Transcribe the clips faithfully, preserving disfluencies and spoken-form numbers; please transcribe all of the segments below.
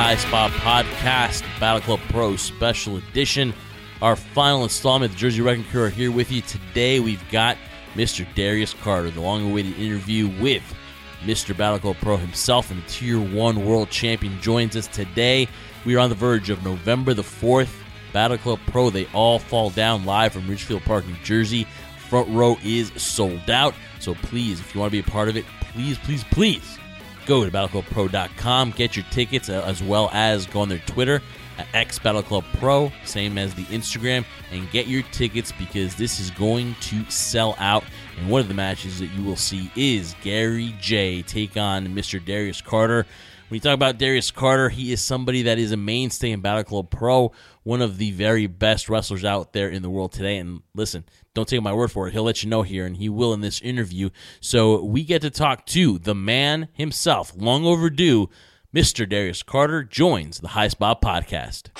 High Spot Podcast, Battle Club Pro Special Edition. Our final installment, the Jersey Wrecking Crew are here with you. Today we've got Mister Darius Carter, the long-awaited interview with Mister Battle Club Pro himself, and the Tier one World Champion joins us today. We are on the verge of November the fourth. Battle Club Pro, They All Fall Down, live from Ridgefield Park, New Jersey. Front row is sold out, so please, if you want to be a part of it, please, please, please go to battle club pro dot com, get your tickets, uh, as well as go on their Twitter at X Battle Club Pro, same as the Instagram, and get your tickets because this is going to sell out. And one of the matches that you will see is Gary J take on Mister Darius Carter. When you talk about Darius Carter, he is somebody that is a mainstay in Battle Club Pro, one of the very best wrestlers out there in the world today. And listen, don't take my word for it. He'll let you know here, and he will in this interview. So we get to talk to the man himself, long overdue. Mister Darius Carter joins the High Spot Podcast.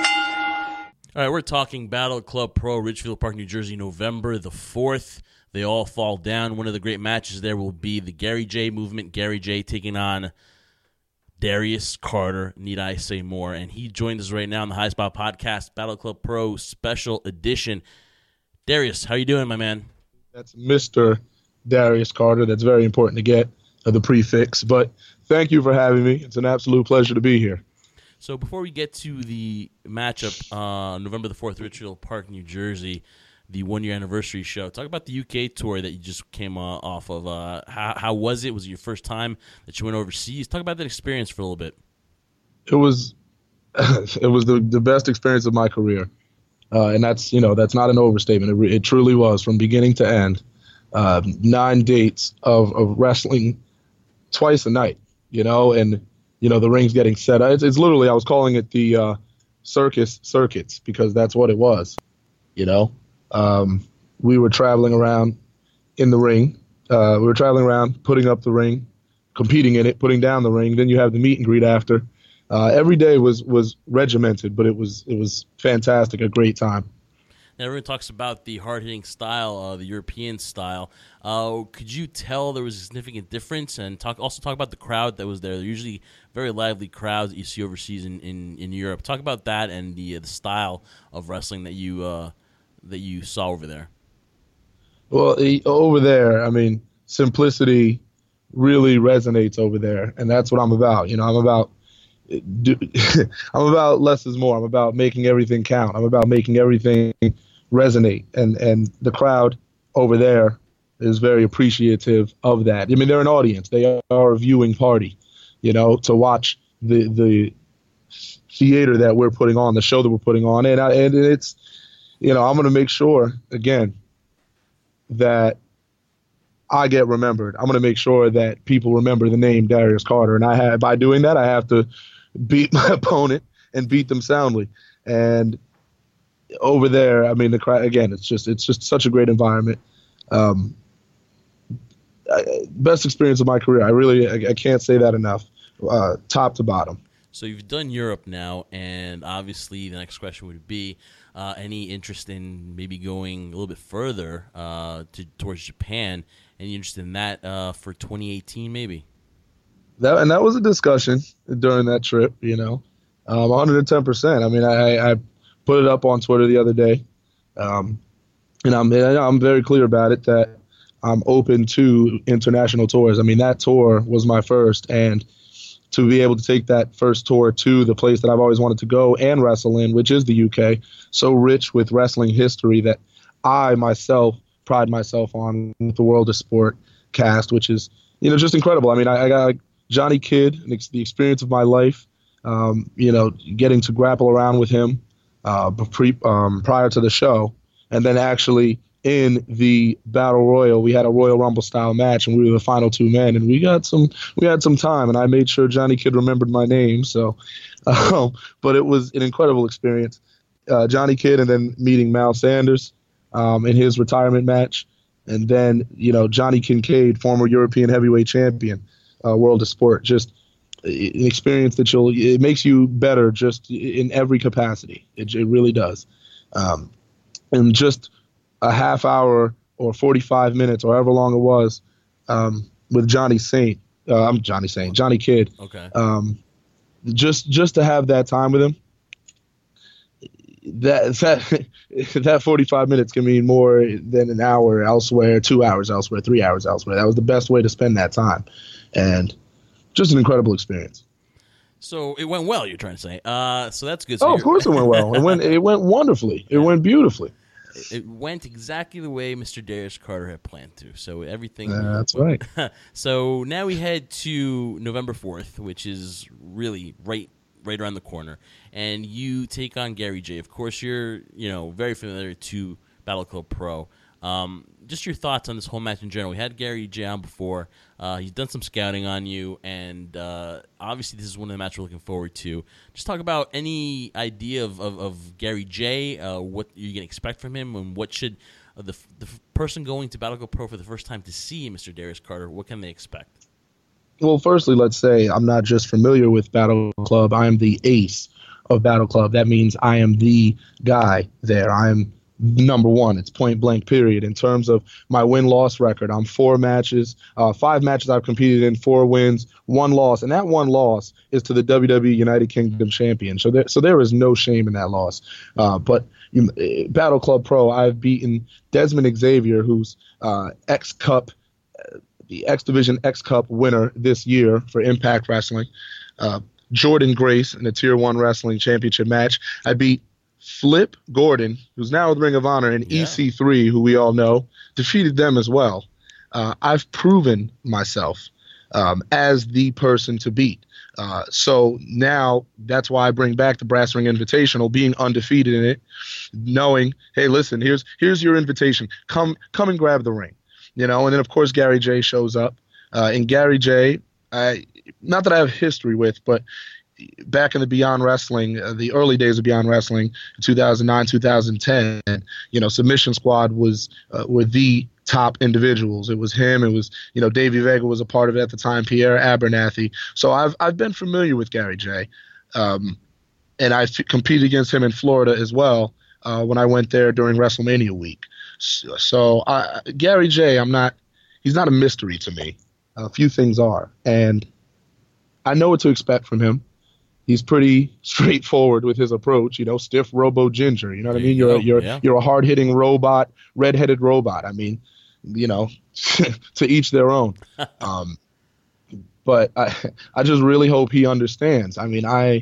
All right, we're talking Battle Club Pro, Ridgefield Park, New Jersey, November the fourth. They all fall down. One of the great matches there will be the Gary J movement. Gary J taking on Darius Carter, need I say more? And he joins us right now on the High Spot Podcast, Battle Club Pro Special Edition. Darius, how you doing, my man? That's Mister Darius Carter. That's very important to get uh, the prefix. But thank you for having me. It's an absolute pleasure to be here. So before we get to the matchup on uh, November the fourth, Ridgefield Park, New Jersey, the one-year anniversary show, talk about the U K tour that you just came uh, off of. Uh, how, how was it? Was it your first time that you went overseas? Talk about that experience for a little bit. It was it was the, the best experience of my career. Uh, and that's, you know, that's not an overstatement. It, it truly was from beginning to end. Uh, nine dates of, of wrestling twice a night, you know, and, you know, the ring's getting set. It's, it's literally, I was calling it the uh, circus circuits because that's what it was, you know. Um, we were traveling around in the ring. Uh, we were traveling around, putting up the ring, competing in it, putting down the ring. Then you have the meet and greet after. Uh, every day was, was regimented, but it was it was fantastic, a great time. Now, everyone talks about the hard-hitting style, uh, the European style. Uh, could you tell there was a significant difference? And talk also talk about the crowd that was there. They're usually very lively crowds that you see overseas in, in, in Europe. Talk about that and the uh, the style of wrestling that you uh, that you saw over there. Well, over there, I mean, simplicity really resonates over there, and that's what I'm about. You know, I'm about do, I'm about less is more. I'm about making everything count. I'm about making everything resonate, and and the crowd over there is very appreciative of that. I mean, they're an audience. They are a viewing party, you know, to watch the the theater that we're putting on, the show that we're putting on, and I, and it's, you know, I'm going to make sure again that I get remembered. I'm going to make sure that people remember the name Darius Carter, and I have by doing that, I have to beat my opponent and beat them soundly. And over there, I mean, the crowd again. It's just it's just such a great environment. Um, I, best experience of my career. I really I, I can't say that enough, uh, top to bottom. So you've done Europe now, and obviously the next question would be uh, any interest in maybe going a little bit further uh, to, towards Japan. Any interest in that uh, for twenty eighteen maybe? That and that was a discussion during that trip, you know, um, one hundred ten percent. I mean, I, I put it up on Twitter the other day, um, and I'm I'm very clear about it that I'm open to international tours. I mean, that tour was my first, and to be able to take that first tour to the place that I've always wanted to go and wrestle in, which is the U K, so rich with wrestling history that I myself pride myself on with the World of Sport cast, which is, you know, just incredible. I mean, I, I got Johnny Kidd, the experience of my life, um, you know, getting to grapple around with him uh, pre, um, prior to the show, and then actually in the Battle Royal, we had a Royal Rumble style match, and we were the final two men, and we got some, we had some time, and I made sure Johnny Kidd remembered my name. So, um, but it was an incredible experience. Uh, Johnny Kidd, and then meeting Mal Sanders um, in his retirement match, and then, you know, Johnny Kincaid, former European heavyweight champion, uh, World of Sport, just an experience that you'll, it makes you better just in every capacity. It, it really does. Um, and just a half hour or forty-five minutes or however long it was um, with Johnny Saint, uh, I'm Johnny Saint, Johnny Kidd. Okay. Um, just just to have that time with him, that that that forty-five minutes can mean more than an hour elsewhere, two hours elsewhere, three hours elsewhere. That was the best way to spend that time, and just an incredible experience. So it went well, you're trying to say. Uh, so that's good. So oh, of course it went well. It went it went wonderfully. It yeah. went beautifully. It went exactly the way Mister Darius Carter had planned to. So everything. Uh, that's right. So now we head to November fourth, which is really right right around the corner, and you take on Gary Jay. Of course, you're you know very familiar to Battle Club Pro. Um, just your thoughts on this whole match in general. We had Gary Jay on before. Uh, he's done some scouting on you, and uh, obviously this is one of the matches we're looking forward to. Just talk about any idea of, of, of Gary Jay, uh, what you're going to expect from him, and what should uh, the the person going to Battle Club Pro for the first time to see Mister Darius Carter, what can they expect? Well, firstly, let's say I'm not just familiar with Battle Club. I am the ace of Battle Club. That means I am the guy there. I am number one. It's point blank, period. In terms of my win-loss record, I'm four matches, uh, five matches I've competed in, four wins, one loss. And that one loss is to the W W E United Kingdom champion. So there, so there is no shame in that loss. Uh, but you, Battle Club Pro, I've beaten Desmond Xavier, who's uh, X-Cup, uh, the X Division X-Cup winner this year for Impact Wrestling. Uh, Jordan Grace in a Tier one Wrestling Championship match. I beat Flip Gordon, who's now with Ring of Honor, and yeah. E C three, who we all know, defeated them as well. Uh, I've proven myself um, as the person to beat. Uh, so now that's why I bring back the Brass Ring Invitational, being undefeated in it, knowing, hey, listen, here's here's your invitation. Come come and grab the ring. You know, and then, of course, Gary Jay shows up. Uh, and Gary Jay, I, not that I have history with, but back in the Beyond Wrestling, uh, the early days of Beyond Wrestling, two thousand nine, two thousand ten, you know, Submission Squad was uh, were the top individuals. It was him. It was, you know, Davey Vega was a part of it at the time, Pierre Abernathy. So I've I've been familiar with Gary Jay, um, and I f- competed against him in Florida as well uh, when I went there during WrestleMania week. So, so I, Gary Jay, I'm not. He's not a mystery to me. A few things are, and I know what to expect from him. He's pretty straightforward with his approach, you know, stiff robo ginger. You know what I mean? You're you're yeah. you're a hard hitting robot, redheaded robot. I mean, you know, to each their own. Um, but I I just really hope he understands. I mean, I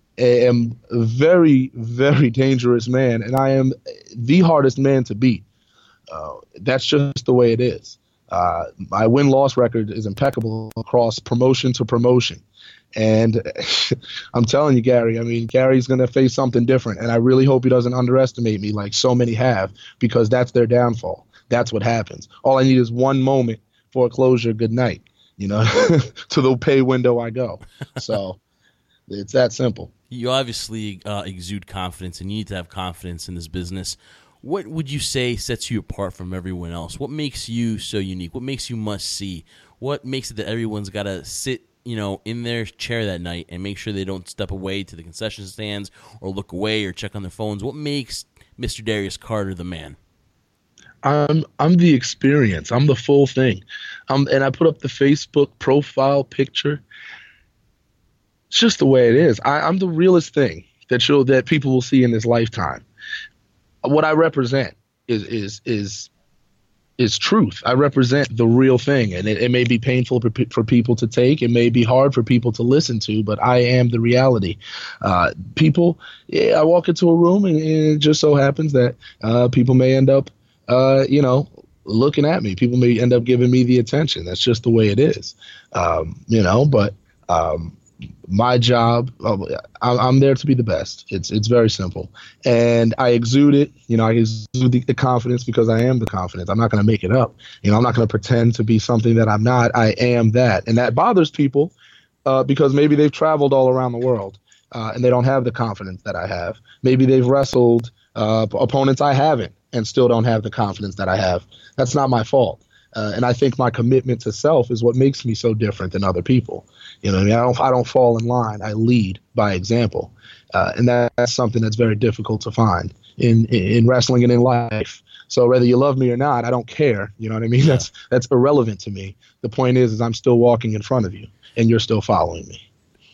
am a very very dangerous man, and I am the hardest man to beat. Uh, that's just the way it is. Uh, my win loss record is impeccable across promotion to promotion. And I'm telling you, Gary, I mean, Gary's going to face something different. And I really hope he doesn't underestimate me like so many have, because that's their downfall. That's what happens. All I need is one moment for a closure. Good night, you know, to the pay window I go. So it's that simple. You obviously uh, exude confidence, and you need to have confidence in this business. What would you say sets you apart from everyone else? What makes you so unique? What makes you must see? What makes it that everyone's got to sit, you know, in their chair that night and make sure they don't step away to the concession stands or look away or check on their phones? What makes Mister Darius Carter the man? I'm I'm the experience. I'm the full thing. Um, and I put up the Facebook profile picture. It's just the way it is. I, I'm the realest thing that you'll that people will see in this lifetime. What I represent is is is is truth. I represent the real thing, and it, it may be painful for, for people to take. It may be hard for people to listen to, but I am the reality. Uh, people, yeah, I walk into a room, and, and it just so happens that uh, people may end up, uh, you know, looking at me. People may end up giving me the attention. That's just the way it is, um, you know. But um, my job, I'm there to be the best. It's it's very simple, and I exude it. You know, I exude the, the confidence because I am the confidence. I'm not going to make it up. You know, I'm not going to pretend to be something that I'm not. I am that, and that bothers people uh, because maybe they've traveled all around the world uh, and they don't have the confidence that I have. Maybe they've wrestled uh, opponents I haven't and still don't have the confidence that I have. That's not my fault. Uh, and I think my commitment to self is what makes me so different than other people. You know what I mean? I don't, I don't fall in line. I lead by example. Uh, and that's something that's very difficult to find in, in wrestling and in life. So whether you love me or not, I don't care. You know what I mean? Yeah. That's that's irrelevant to me. The point is, is I'm still walking in front of you, and you're still following me.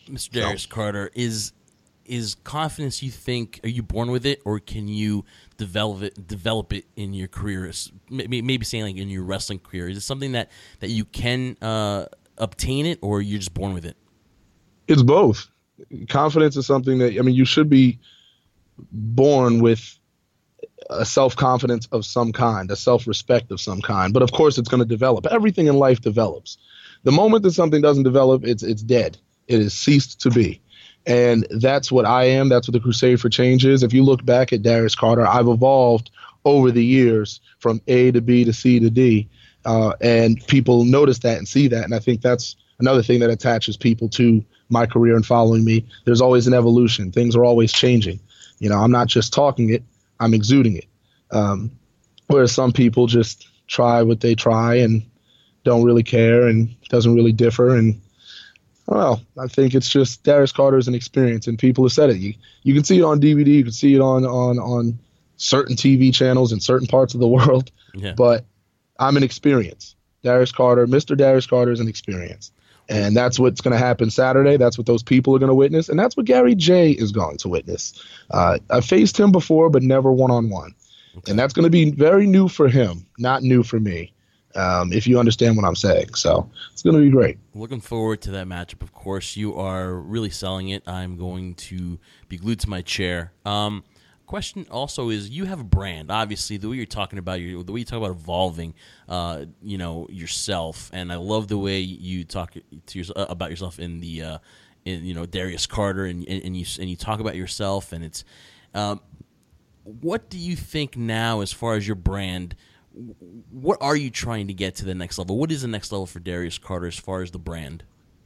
Mister Darius So, Carter, is is confidence, you think, are you born with it, or can you develop it develop it in your career? Maybe, maybe saying like in your wrestling career, is it something that, that you can uh, obtain it, or you're just born with it? it's both. Confidence is something that, I mean, you should be born with a self-confidence of some kind, a self-respect of some kind. But of course, it's going to develop. Everything in life develops. The moment that something doesn't develop, it's it's dead. It has ceased to be. And that's what I am. That's what the Crusade for Change is. If you look back at Darius Carter, I've evolved over the years from A to B to C to D. Uh, and people notice that and see that. And I think that's another thing that attaches people to my career and following me. There's always an evolution. Things are always changing. You know, I'm not just talking it, I'm exuding it. Um, whereas some people just try what they try and don't really care and doesn't really differ. And well, I think it's just Darius Carter is an experience, and people have said it. You you can see it on D V D, you can see it on on on certain T V channels in certain parts of the world. Yeah. But I'm an experience. Darius Carter, Mister Darius Carter is an experience. And that's what's going to happen Saturday. That's what those people are going to witness. And that's what Gary J is going to witness. Uh, I faced him before, but never one-on-one. Okay. And that's going to be very new for him, not new for me, um, if you understand what I'm saying. So it's going to be great. Looking forward to that matchup, of course. You are really selling it. I'm going to be glued to my chair. Um, question also is, you have a brand. Obviously, the way you're talking about your, the way you talk about evolving, uh, you know, yourself, and I love the way you talk to your, uh, about yourself in the, uh, in you know, Darius Carter, and, and, and you and you talk about yourself, and it's, um, what do you think now as far as your brand? What are you trying to get to the next level? What is the next level for Darius Carter as far as the brand?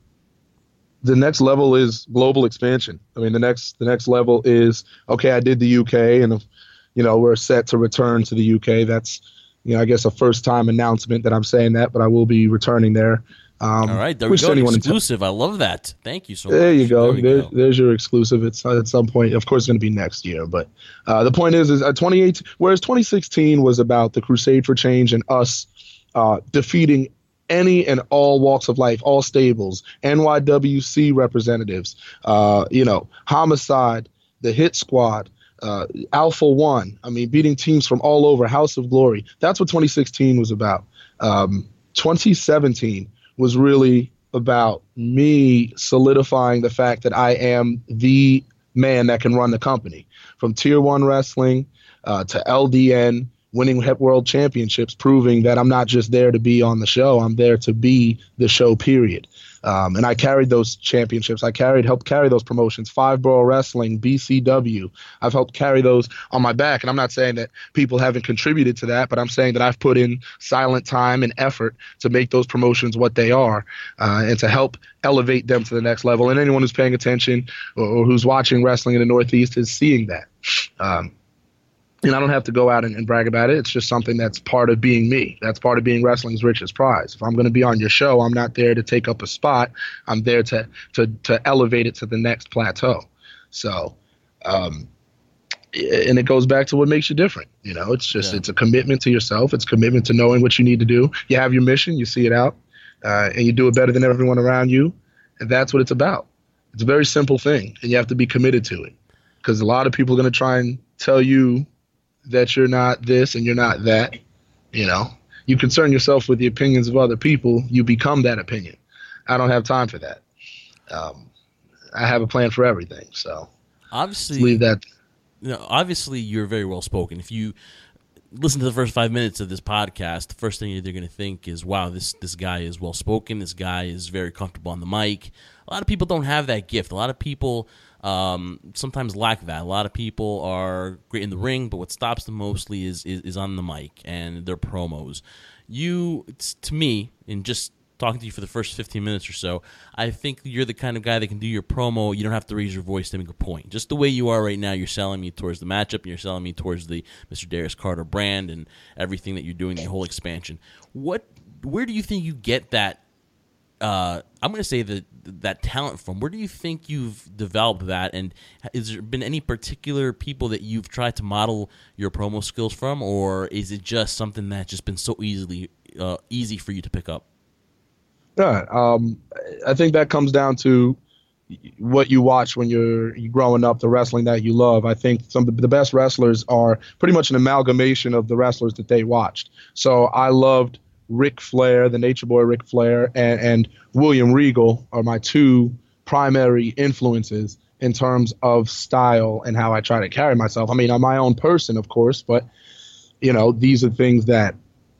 The next level is global expansion. I mean, the next the next level is, okay, I did the U K, and, you know, we're set to return to the U K. That's, you know, I guess a first-time announcement that I'm saying that, but I will be returning there. Um, All right, there we go. Exclusive. T- I love that. Thank you so much. There you go. There there, go. There's your exclusive. It's at some point, of course, it's going to be next year. But uh, the point is, is uh, twenty eighteen, whereas twenty sixteen was about the Crusade for Change and us uh, defeating any and all walks of life, all stables, N Y W C representatives, uh, you know, Homicide, the Hit Squad, uh, Alpha One. I mean, beating teams from all over, House of Glory. That's what twenty sixteen was about. Um, twenty seventeen was really about me solidifying the fact that I am the man that can run the company. From Tier one Wrestling uh, to L D N, winning world championships, proving that I'm not just there to be on the show. I'm there to be the show, period. Um, and I carried those championships. I carried, helped carry those promotions, Five Borough Wrestling, B C W. I've helped carry those on my back. And I'm not saying that people haven't contributed to that, but I'm saying that I've put in silent time and effort to make those promotions what they are, uh, and to help elevate them to the next level. And anyone who's paying attention or, or who's watching wrestling in the Northeast is seeing that. Um, And I don't have to go out and, and brag about it. It's just something that's part of being me. That's part of being wrestling's richest prize. If I'm going to be on your show, I'm not there to take up a spot. I'm there to to to elevate it to the next plateau. So, um, and it goes back to what makes you different. You know, it's just, yeah. It's a commitment to yourself. It's a commitment to knowing what you need to do. You have your mission, you see it out, uh, and you do it better than everyone around you. And that's what it's about. It's a very simple thing, and you have to be committed to it, because a lot of people are going to try and tell you that you're not this and you're not that. You know, you concern yourself with the opinions of other people, you become that opinion. I don't have time for that. Um, I have a plan for everything. So obviously, leave that. You know, obviously, you're very well spoken. If you listen to the first five minutes of this podcast, the first thing they're going to think is, "Wow, this this guy is well spoken. This guy is very comfortable on the mic." A lot of people don't have that gift. A lot of people um, sometimes lack that. A lot of people are great in the ring, but what stops them mostly is is, is on the mic and their promos. You, it's, to me, in just talking to you for the first fifteen minutes or so, I think you're the kind of guy that can do your promo. You don't have to raise your voice to make a point. Just the way you are right now, you're selling me towards the matchup, and you're selling me towards the Mister Darius Carter brand and everything that you're doing, the whole expansion. What, where do you think you get that? Uh, I'm going to say that that talent from. Where do you think you've developed that? And has there been any particular people that you've tried to model your promo skills from, or is it just something that's just been so easily uh, easy for you to pick up? Yeah, um, I think that comes down to, what you watch when you're growing up, the wrestling that you love. I think some of the best wrestlers are pretty much an amalgamation of the wrestlers that they watched. So I loved Ric Flair, the Nature Boy Ric Flair, and, and William Regal are my two primary influences in terms of style and how I try to carry myself. I mean, I'm my own person, of course, but, you know, these are things that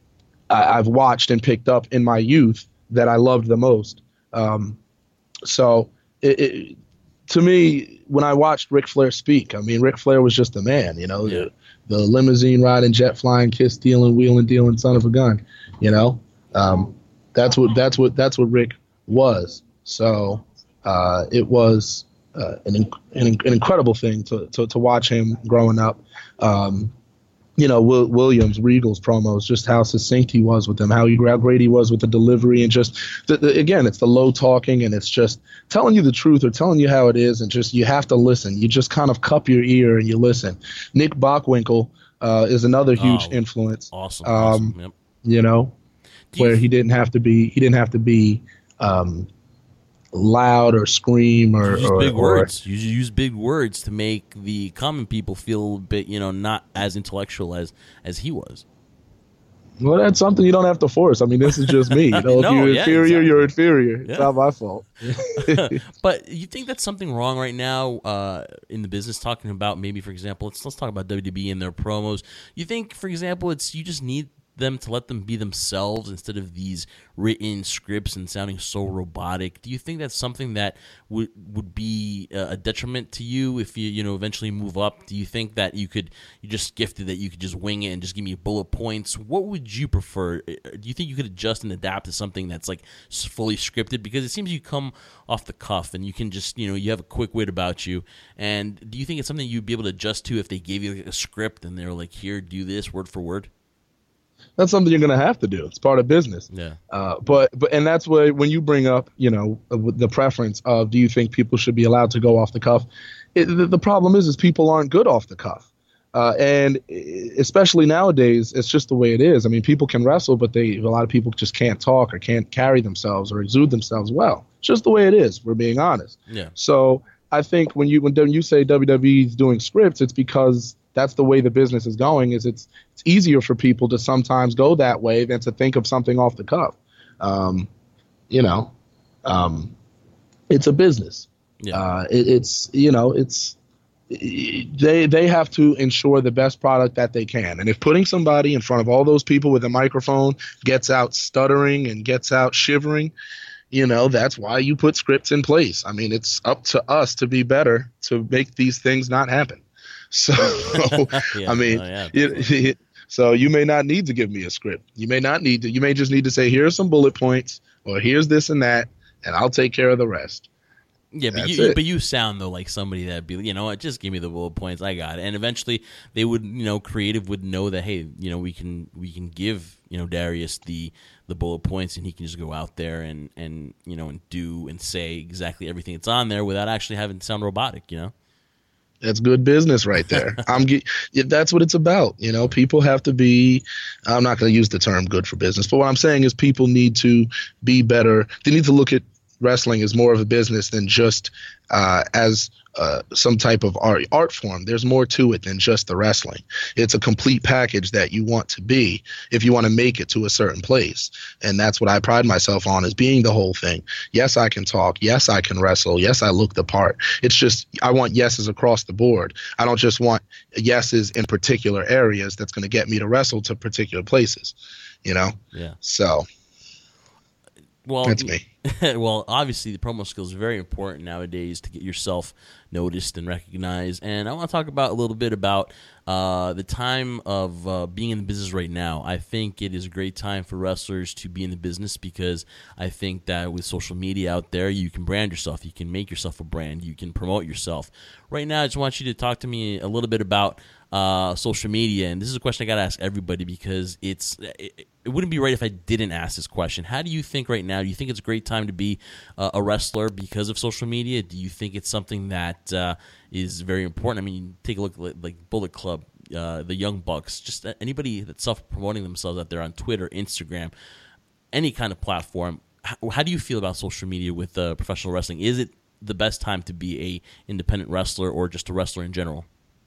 I, I've watched and picked up in my youth that I loved the most. Um, so it, it, to me, when I watched Ric Flair speak, I mean, Ric Flair was just a man, you know, yeah. the, the limousine riding, jet flying, kiss stealing, wheeling dealing son of a gun, you know. Um, that's what that's what that's what Rick was. So uh, it was uh, an, an an incredible thing to, to to watch him growing up. Um, you know, Will, Williams, Regal's promos, just how succinct he was with them, how, he, how great he was with the delivery, and just, the, the, again, it's the low talking, and it's just telling you the truth or telling you how it is, and just you have to listen. You just kind of cup your ear and you listen. Nick Bockwinkel uh, is another huge oh, influence. Awesome. Um, awesome. Yep. You know, Do where you, he didn't have to be, he didn't have to be um, loud or scream or use or, big or, words. You use big words to make the common people feel a bit, you know, not as intellectual as as he was. Well, that's something you don't have to force. I mean, this is just me. You know, no, if you're yeah, inferior, exactly. you're inferior. Yeah. It's not my fault. But you think that's something wrong right now uh, in the business? Talking about maybe, for example, let's let's talk about W W E and their promos. You think, for example, it's you just need them to let them be themselves instead of these written scripts and sounding so robotic. Do you think that's something that would would be a detriment to you if you you know eventually move up? Do you think that you could you just gifted that you could just wing it and just give me bullet points? What would you prefer? Do you think you could adjust and adapt to something that's like fully scripted? Because it seems you come off the cuff and you can just you know you have a quick wit about you. And do you think it's something you'd be able to adjust to if they gave you like a script and they're like, here, do this word for word? That's something you're going to have to do. It's part of business. Yeah. Uh, but but and that's where when you bring up, you know, the preference of do you think people should be allowed to go off the cuff? It, the, the problem is, is people aren't good off the cuff, uh, and especially nowadays, it's just the way it is. I mean, people can wrestle, but they a lot of people just can't talk or can't carry themselves or exude themselves well. It's just the way it is. We're being honest. Yeah. So I think when you when you say W W E is doing scripts, it's because that's the way the business is going. Is it's it's easier for people to sometimes go that way than to think of something off the cuff. Um, you know, um, it's a business. Yeah. Uh, it, it's you know it's they they have to ensure the best product that they can. And if putting somebody in front of all those people with a microphone gets out stuttering and gets out shivering, you know, that's why you put scripts in place. I mean, it's up to us to be better to make these things not happen. So, yeah, I mean, oh, yeah, it, it, so you may not need to give me a script. You may not need to. You may just need to say, here's some bullet points, or here's this and that, and I'll take care of the rest. Yeah, but That's you, it. but you sound though like somebody that'd be, you know what, just give me the bullet points, I got it. And eventually, they would, you know, creative would know that, hey, you know, we can we can give, you know, Darius the the bullet points, and he can just go out there and and you know and do and say exactly everything that's on there without actually having to sound robotic, you know. That's good business right there. I'm ge- that's what it's about. You know, people have to be, I'm not going to use the term good for business, but what I'm saying is people need to be better. They need to look at wrestling as more of a business than just uh, as uh, some type of art, art form. There's more to it than just the wrestling. It's a complete package that you want to be if you want to make it to a certain place. And that's what I pride myself on, is being the whole thing. Yes, I can talk. Yes, I can wrestle. Yes, I look the part. It's just I want yeses across the board. I don't just want yeses in particular areas that's going to get me to wrestle to particular places, you know? Yeah. So well, that's me. Well, obviously, the promo skill is very important nowadays to get yourself noticed and recognized. And I want to talk about a little bit about uh, the time of uh, being in the business right now. I think it is a great time for wrestlers to be in the business because I think that with social media out there, you can brand yourself. You can make yourself a brand. You can promote yourself. Right now, I just want you to talk to me a little bit about uh, social media. And this is a question I got to ask everybody because it's it, it wouldn't be right if I didn't ask this question. How do you think right now? Do you think it's a great time to be uh, a wrestler because of social media? Do you think it's something that uh, is very important? I mean, take a look at like Bullet Club, uh, the Young Bucks, just anybody that's self-promoting themselves out there on Twitter, Instagram, any kind of platform. How, how do you feel about social media with uh, professional wrestling? Is it the best time to be a independent wrestler or just a wrestler in general?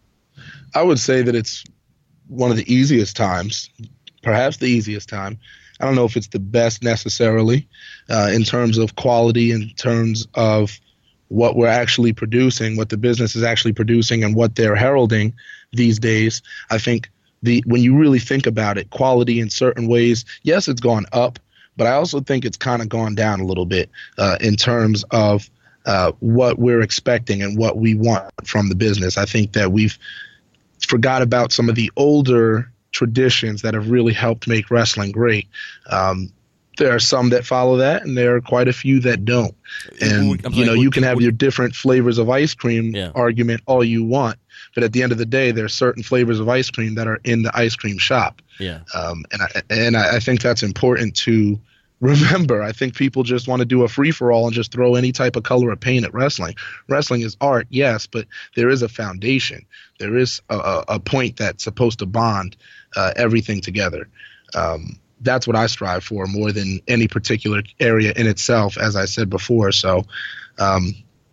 I would say that it's one of the easiest times, perhaps the easiest time. I don't know if it's the best necessarily uh, in terms of quality, in terms of what we're actually producing, what the business is actually producing, and what they're heralding these days. I think the when you really think about it, quality in certain ways, yes, it's gone up, but I also think it's kind of gone down a little bit uh, in terms of uh, what we're expecting and what we want from the business. I think that we've forgot about some of the older traditions that have really helped make wrestling great. Um, there are some that follow that, and there are quite a few that don't. And, I'm you know, sorry, you what- can have what- your different flavors of ice cream Yeah. argument all you want, but at the end of the day, there are certain flavors of ice cream that are in the ice cream shop. Yeah. Um, and I, and I I think that's important to remember. I think people just want to do a free-for-all and just throw any type of color of paint at wrestling. Wrestling is art, yes, but there is a foundation. There is a, a, a point that's supposed to bond uh, everything together. Um, that's what I strive for more than any particular area in itself, as I said before. So um,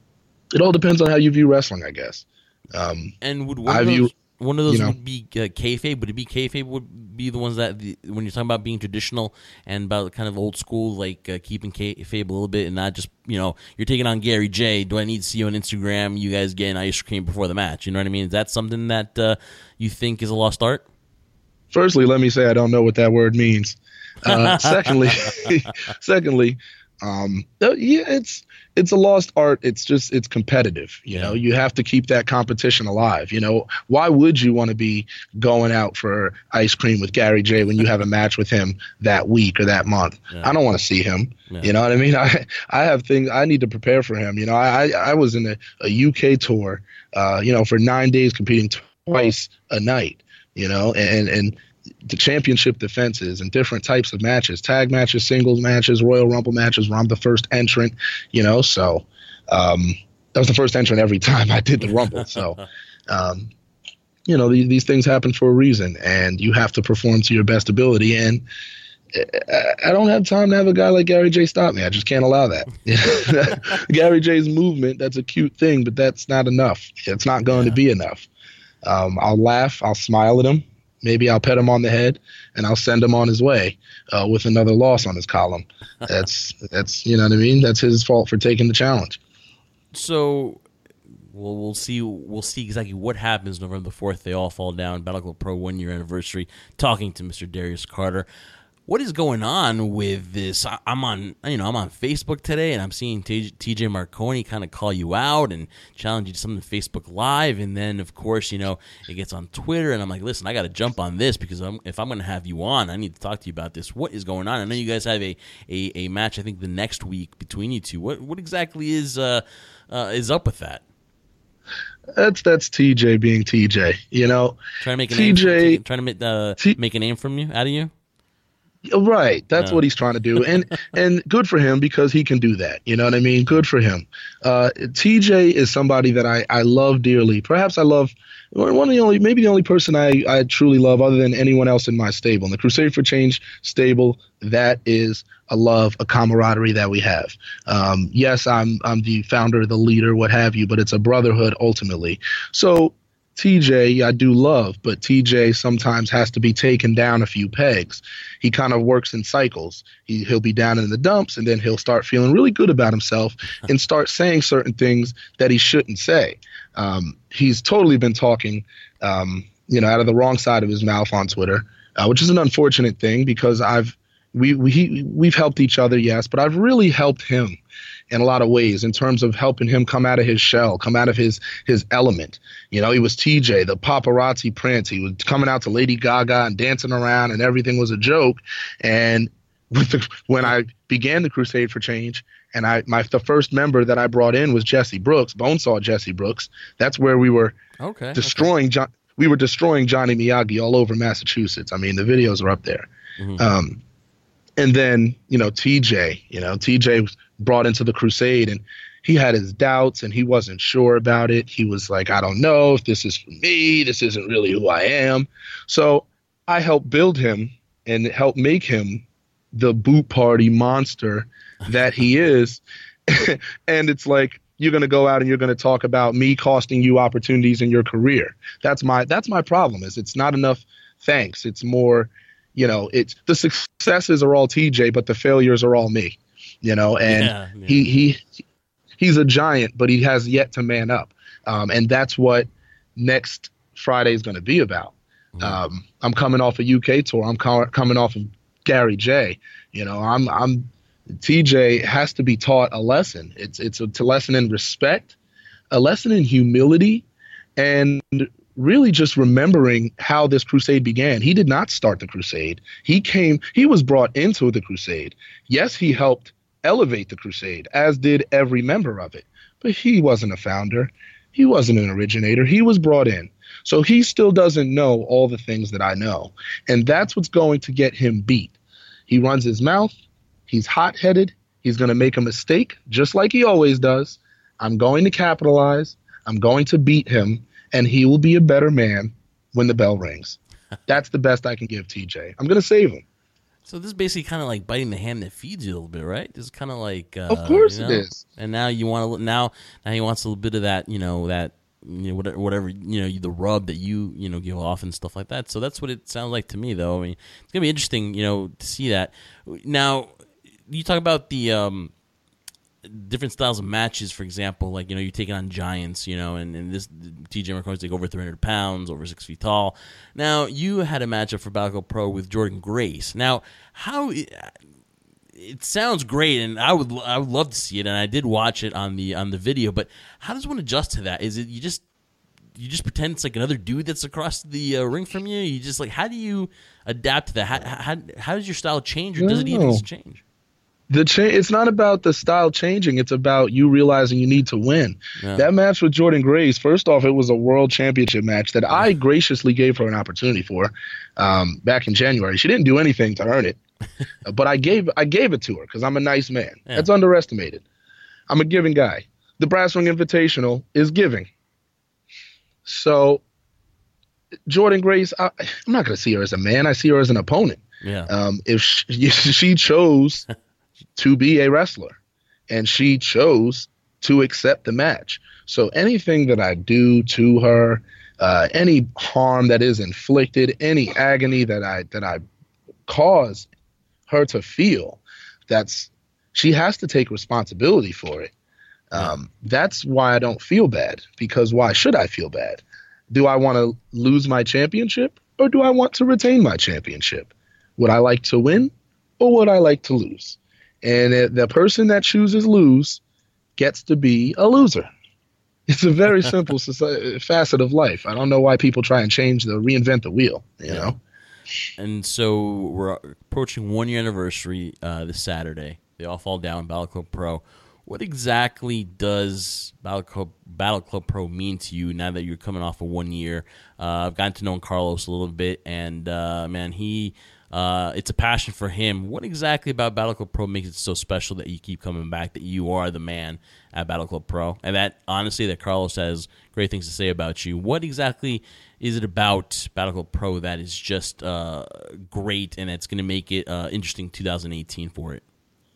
it all depends on how you view wrestling, I guess. Um, And would one I of view- those, one of those you know- would be uh, kayfabe? Would it be kayfabe? Would be the ones that the, when you're talking about being traditional and about kind of old school, like uh, keeping kayfabe a little bit, and not just, you know, you're taking on Gary J. Do I need to see you on Instagram? You guys getting ice cream before the match? You know what I mean? Is that something that uh, you think is a lost art? Firstly, let me say I don't know what that word means. Uh, secondly, secondly, um, uh, yeah, it's it's a lost art. It's just it's competitive. You Yeah. know, you have to keep that competition alive. You know, why would you want to be going out for ice cream with Gary J when you have a match with him that week or that month? Yeah. I don't want to see him. Yeah. You know what I mean? I I have things I need to prepare for him. You know, I I, I was in a, a U K tour, uh, you know, for nine days competing twice a night. You know, and and the championship defenses and different types of matches, tag matches, singles matches, Royal Rumble matches where I'm the first entrant, you know, so um, that was the first entrant every time I did the Rumble. So, um, you know, these, these things happen for a reason, and you have to perform to your best ability. And I, I don't have time to have a guy like Gary J stop me. I just can't allow that. Gary J's movement, that's a cute thing, but that's not enough. It's not going Yeah. to be enough. Um, I'll laugh. I'll smile at him. Maybe I'll pet him on the head, and I'll send him on his way uh, with another loss on his column. That's that's you know what I mean. That's his fault for taking the challenge. So, well, we'll see. We'll see exactly what happens November fourth. They all fall down. Battle Club Pro one year anniversary. Talking to Mister Darius Carter. What is going on with this? I, I'm on, you know, I'm on Facebook today, and I'm seeing T J Marconi kind of call you out and challenge you to something Facebook Live, and then of course, you know, it gets on Twitter, and I'm like, listen, I got to jump on this because I'm, if I'm going to have you on, I need to talk to you about this. What is going on? I know you guys have a, a, a match, I think, the next week between you two. What what exactly is uh, uh, is up with that? That's that's T J being T J. You know, Trying to make a T J name, trying to make uh, T- make a name from you out of you. Right. That's Yeah. what he's trying to do. And and good for him because he can do that. You know what I mean? Good for him. Uh, T J is somebody that I, I love dearly. Perhaps I love one of the only, maybe the only person I, I truly love other than anyone else in my stable. In the Crusade for Change stable, that is a love, a camaraderie that we have. Um, yes, I'm I'm the founder, the leader, what have you, but it's a brotherhood ultimately. So T J, I do love, but T J sometimes has to be taken down a few pegs. He kind of works in cycles. He, he'll be down in the dumps, and then he'll start feeling really good about himself and start saying certain things that he shouldn't say. Um, he's totally been talking, um, you know, out of the wrong side of his mouth on Twitter, uh, which is an unfortunate thing because I've we we he, we've helped each other, yes, but I've really helped him in a lot of ways in terms of helping him come out of his shell, come out of his his element. You know, he was T J, the paparazzi prince. He was coming out to Lady Gaga and dancing around, and everything was a joke. And with the, when I began the Crusade for Change, and I my the first member that I brought in was Jesse Brooks, Bonesaw Jesse Brooks. That's where we were Okay. destroying John. We were destroying Johnny Miyagi all over Massachusetts. I mean, the videos are up there. Mhm. Um, and then, you know, T J, you know, T J was brought into the Crusade, and he had his doubts and he wasn't sure about it. He was like, I don't know if this is for me. This isn't really who I am. So I helped build him and help make him the boot party monster that he is. And it's like, you're going to go out and you're going to talk about me costing you opportunities in your career. That's my that's my problem. Is it's not enough thanks. It's more, you know, it's the successes are all T J, but the failures are all me. You know, and yeah, yeah. he he he's a giant, but he has yet to man up. Um, and that's what next Friday is going to be about. Mm-hmm. Um, I'm coming off a U K tour. I'm co- coming off of Gary J. You know, I'm I'm T J has to be taught a lesson. It's it's a, it's a lesson in respect, a lesson in humility, and really just remembering how this crusade began. He did not start the crusade. He came. He was brought into the crusade. Yes, he helped elevate the crusade, as did every member of it. But he wasn't a founder. He wasn't an originator. He was brought in. So he still doesn't know all the things that I know. And that's what's going to get him beat. He runs his mouth. He's hot-headed. He's going to make a mistake, just like he always does. I'm going to capitalize. I'm going to beat him, and he will be a better man when the bell rings. That's the best I can give T J. I'm going to save him. So this is basically kind of like biting the hand that feeds you a little bit, right? This is kind of like, uh, of course you know? It is. And now you want to now now he wants a little bit of that, you know, that you know whatever, whatever you know the rub that you you know give off and stuff like that. So that's what it sounds like to me, though. I mean, it's gonna be interesting, you know, to see that. Now, you talk about the um, different styles of matches, for example, like, you know, you're taking on giants, you know, and, and this T J McCarthy's like over three hundred pounds, over six feet tall. Now, you had a matchup for Battle Club Pro with Jordan Grace. Now, how it, it sounds great, and I would I would love to see it, and I did watch it on the on the video. But how does one adjust to that? Is it you just you just pretend it's like another dude that's across the uh, ring from you? You just like how do you adapt to that? How how, how does your style change, or does it even change? The cha- It's not about the style changing. It's about you realizing you need to win. Yeah. That match with Jordan Grace, first off, it was a world championship match that I graciously gave her an opportunity for um, back in January. She didn't do anything to earn it, but I gave I gave it to her because I'm a nice man. Yeah. That's underestimated. I'm a giving guy. The Brass Ring Invitational is giving. So Jordan Grace, I, I'm not going to see her as a man. I see her as an opponent. Yeah. Um, if she, she chose to be a wrestler, and she chose to accept the match. So anything that I do to her, uh, any harm that is inflicted, any agony that I that I cause her to feel, that's she has to take responsibility for it. Um, that's why I don't feel bad, because why should I feel bad? Do I want to lose my championship, or do I want to retain my championship? Would I like to win, or would I like to lose? And it, the person that chooses lose gets to be a loser. It's a very simple society, facet of life. I don't know why people try and change the reinvent the wheel, you know? And so we're approaching one year anniversary uh, this Saturday. They all fall down, Battle Club Pro. What exactly does Battle Club, Battle Club Pro mean to you now that you're coming off of one year? Uh, I've gotten to know Carlos a little bit, and uh, man, he... Uh, it's a passion for him. What exactly about Battle Club Pro makes it so special that you keep coming back, that you are the man at Battle Club Pro, and that, honestly, that Carlos has great things to say about you? What exactly is it about Battle Club Pro that is just uh, great, and it's going to make it uh, interesting twenty eighteen for it?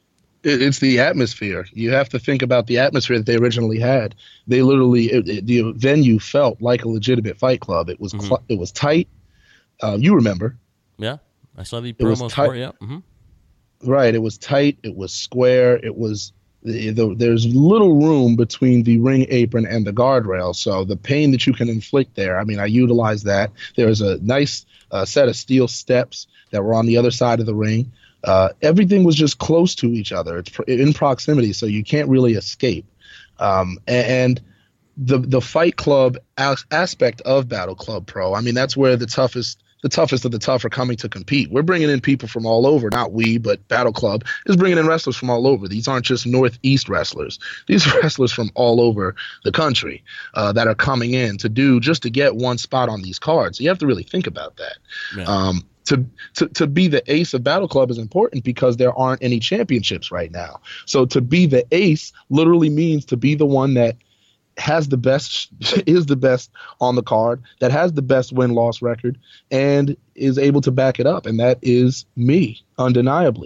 It's the atmosphere. You have to think about the atmosphere that they originally had. They literally, it, it, the venue felt like a legitimate fight club. It was mm-hmm. cl- it was tight. Uh, you remember. Yeah. I saw the promos for it, yeah. Mm-hmm. Right. It was tight. It was square. It was the, the, there's little room between the ring apron and the guardrail. So the pain that you can inflict there, I mean, I utilized that. There was a nice uh, set of steel steps that were on the other side of the ring. Uh, everything was just close to each other. It's pr- in proximity, so you can't really escape. Um, and, and the the Fight Club as- aspect of Battle Club Pro, I mean, that's where the toughest the toughest of the tough are coming to compete. We're bringing in people from all over, not we, but Battle Club is bringing in wrestlers from all over. These aren't just Northeast wrestlers. These are wrestlers from all over the country uh, that are coming in to do just to get one spot on these cards. So you have to really think about that. Yeah. Um, to, to to be the ace of Battle Club is important because there aren't any championships right now. So to be the ace literally means to be the one that has the best, is the best on the card, that has the best win-loss record, and is able to back it up. And that is me, undeniably.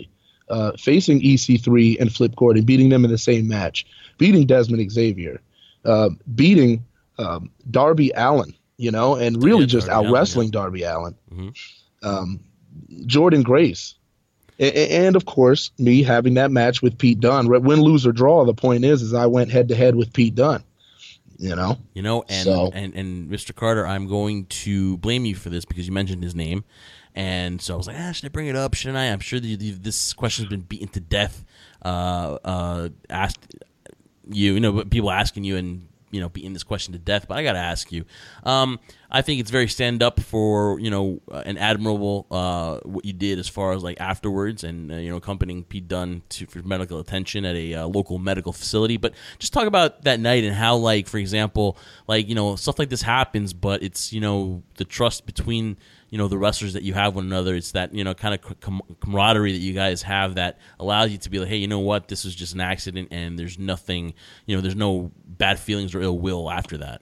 uh, facing E C three and Flip Gordon, beating them in the same match, beating Desmond Xavier, uh, beating um, Darby Allin, you know, and really yeah, just Darby out wrestling Allin, yeah. Darby Allin, Mm-hmm. um, Jordan Grace. And of course, me having that match with Pete Dunne, win, lose, or draw. The point is, is I went head to head with Pete Dunne. You know, you know, and, so. and and Mister Carter, I'm going to blame you for this because you mentioned his name, and so I was like, ah, should I bring it up? Shouldn't I? I'm sure that you, this question's been beaten to death. Uh, uh, asked you, you know, people asking you and you know beating this question to death. But I got to ask you. Um, I think it's very stand up for you know uh, and admirable uh, what you did as far as like afterwards and uh, you know accompanying Pete Dunne to for medical attention at a uh, local medical facility. But just talk about that night and how like for example like you know stuff like this happens, but it's you know the trust between you know the wrestlers that you have one another. It's that you know kind of com- camaraderie that you guys have that allows you to be like, hey, you know what, this was just an accident and there's nothing you know there's no bad feelings or ill will after that.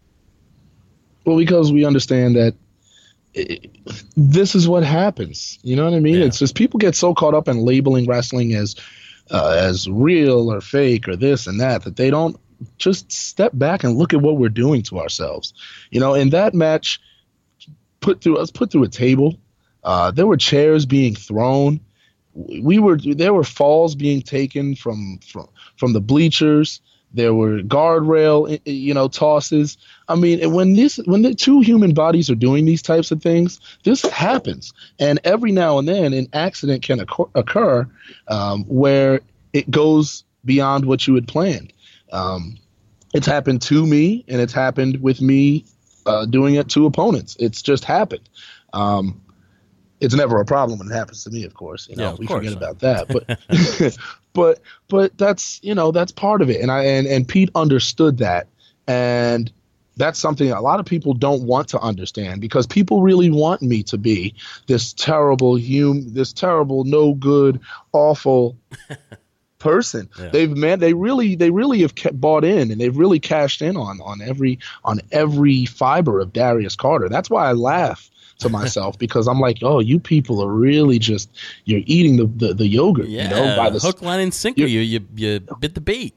Well, because we understand that it, this is what happens. You know what I mean? Yeah. It's just people get so caught up in labeling wrestling as uh, as real or fake or this and that that they don't just step back and look at what we're doing to ourselves. You know, in that match, put through us put through a table. Uh, there were chairs being thrown. We were there were falls being taken from from from the bleachers. There were guardrail, you know, tosses. I mean, when this, when the two human bodies are doing these types of things, this happens. And every now and then, an accident can occur, occur um, where it goes beyond what you had planned. Um, it's happened to me, and it's happened with me uh, doing it to opponents. It's just happened. Um, it's never a problem when it happens to me, of course. You know, yeah, we course. forget about that. But, but, but that's you know that's part of it. And I and, and Pete understood that, and that's something a lot of people don't want to understand because people really want me to be this terrible hum, this terrible, no good, awful person. Yeah. They've man, they really, they really have kept, bought in, and they've really cashed in on on every on every fiber of Darius Carter. That's why I laugh to myself because I'm like, oh, you people are really just you're eating the the, the yogurt, yeah, you know, by the hook, line, and sinker. You you you bit the bait.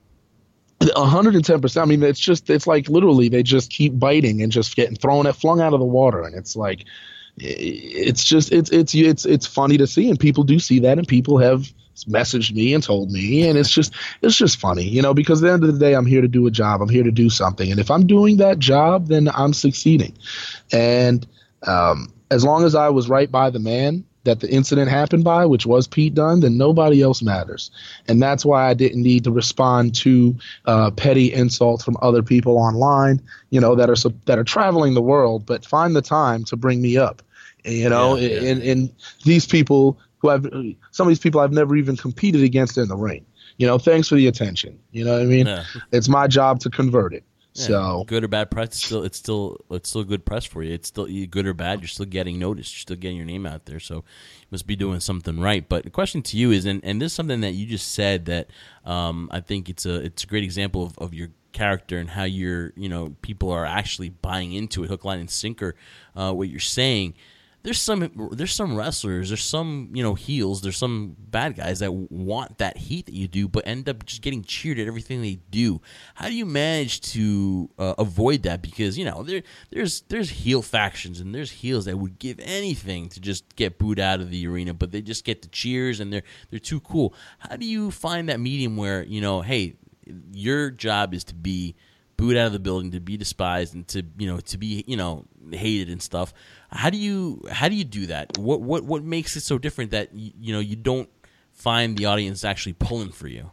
one hundred ten percent. I mean, it's just it's like literally they just keep biting and just getting thrown at flung out of the water, and it's like it's just it's it's it's it's funny to see, and people do see that, and people have messaged me and told me, and it's just it's just funny, you know, because at the end of the day, I'm here to do a job. I'm here to do something, and if I'm doing that job, then I'm succeeding. And um, as long as I was right by the man that the incident happened by, which was Pete Dunne, then nobody else matters. And that's why I didn't need to respond to uh, petty insults from other people online, you know, that are that are traveling the world, but find the time to bring me up. You know, yeah, yeah. And, and these people who I've some of these people I've never even competed against in the ring. You know, thanks for the attention. You know what I mean? Yeah. It's my job to convert it. Yeah, so good or bad press, it's still it's still it's still good press for you. It's still good or bad, you're still getting noticed. You're still getting your name out there. So you must be doing something right. But the question to you is, and, and this is something that you just said that um, I think it's a it's a great example of, of your character and how you're you know people are actually buying into it, hook, line, and sinker. Uh, what you're saying. There's some there's some wrestlers, there's some you know heels, there's some bad guys that want that heat that you do, but end up just getting cheered at everything they do. How do you manage to uh, avoid that? Because you know there there's there's heel factions and there's heels that would give anything to just get booed out of the arena, but they just get the cheers and they're they're too cool. How do you find that medium where you know, hey, your job is to be booed out of the building, to be despised, and to you know to be you know hated and stuff. How do you how do you do that? What what what makes it so different that you, you know you don't find the audience actually pulling for you?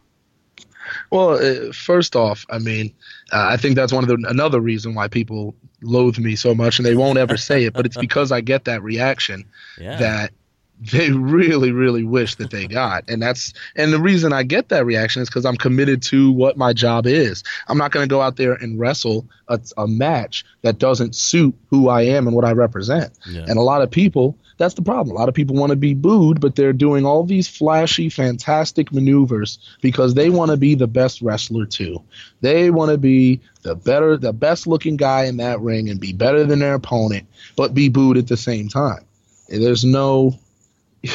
Well, uh, first off, I mean, uh, I think that's one of the another reason why people loathe me so much, and they won't ever say it, but it's because I get that reaction yeah. that they really, really wish that they got. And that's and the reason I get that reaction is because I'm committed to what my job is. I'm not going to go out there and wrestle a, a match that doesn't suit who I am and what I represent. Yeah. And a lot of people, that's the problem. A lot of people want to be booed, but they're doing all these flashy, fantastic maneuvers because they want to be the best wrestler too. They want to be the better, the best looking guy in that ring and be better than their opponent, but be booed at the same time. There's no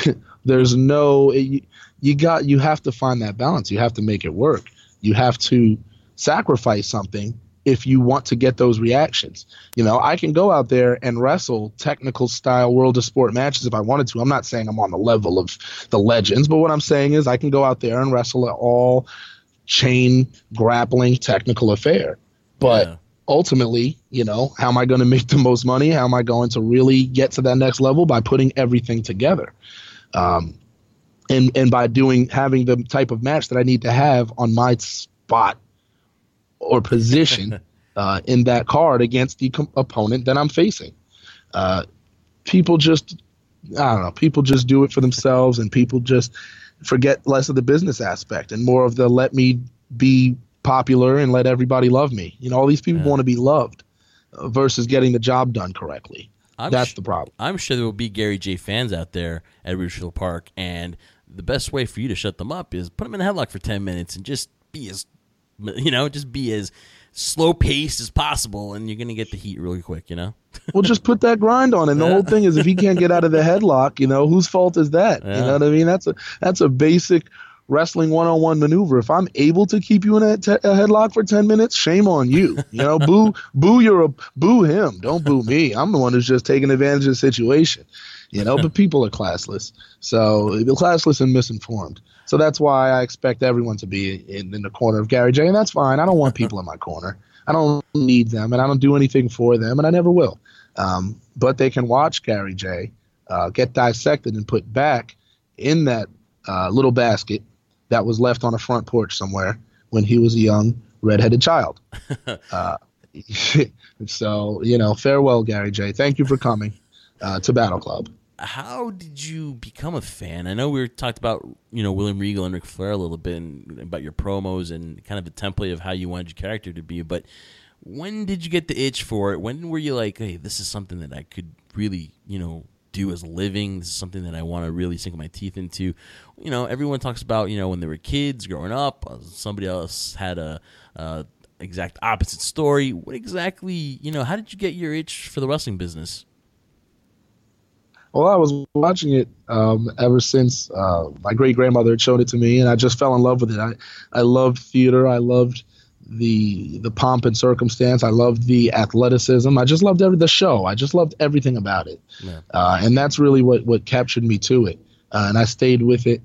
There's no you, you got you have to find that balance. You have to make it work. You have to sacrifice something if you want to get those reactions. You know, I can go out there and wrestle technical style World of Sport matches if I wanted to. I'm not saying I'm on the level of the legends, but what I'm saying is I can go out there and wrestle an all chain grappling technical affair. But yeah. ultimately, you know, how am I going to make the most money? How am I going to really get to that next level? By putting everything together. Um, and, and by doing, having the type of match that I need to have on my spot or position uh, in that card against the com- opponent that I'm facing. Uh, people just, I don't know, people just do it for themselves, and people just forget less of the business aspect and more of the let me be popular and let everybody love me. You know, all these people yeah. want to be loved uh, versus getting the job done correctly. I'm That's sh- the problem. I'm sure there will be Gary J fans out there at Ridgefield Park, and the best way for you to shut them up is put them in a headlock for ten minutes and just be as, you know, just be as slow paced as possible, and you're going to get the heat really quick, you know? Well, just put that grind on. And the yeah. whole thing is, if he can't get out of the headlock, you know, whose fault is that? Yeah. You know what I mean? That's a, that's a basic wrestling one-on-one maneuver. If I'm able to keep you in a, te- a headlock for ten minutes, shame on you. You know, boo, boo, you're a, boo him. Don't boo me. I'm the one who's just taking advantage of the situation. You know, but people are classless. So they're classless and misinformed. So that's why I expect everyone to be in, in the corner of Gary J, and that's fine. I don't want people in my corner. I don't need them, and I don't do anything for them, and I never will. Um, but they can watch Gary J uh, get dissected and put back in that uh, little basket that was left on a front porch somewhere when he was a young redheaded child. uh, so, you know, farewell, Gary J. Thank you for coming uh, to Battle Club. How did you become a fan? I know we were talked about, you know, William Regal and Ric Flair a little bit, and about your promos and kind of the template of how you wanted your character to be. But when did you get the itch for it? When were you like, hey, this is something that I could really, you know, do as a living? This is something that I want to really sink my teeth into. You know, everyone talks about, you know, when they were kids growing up, somebody else had a, a exact opposite story. What exactly, you know, how did you get your itch for the wrestling business? Well, I was watching it um, ever since uh, my great-grandmother had showed it to me, and I just fell in love with it. I, I loved theater. I loved the the pomp and circumstance. I loved the athleticism. I just loved every, the show. I just loved everything about it. Yeah. Uh, and that's really what, what captured me to it. Uh, and I stayed with it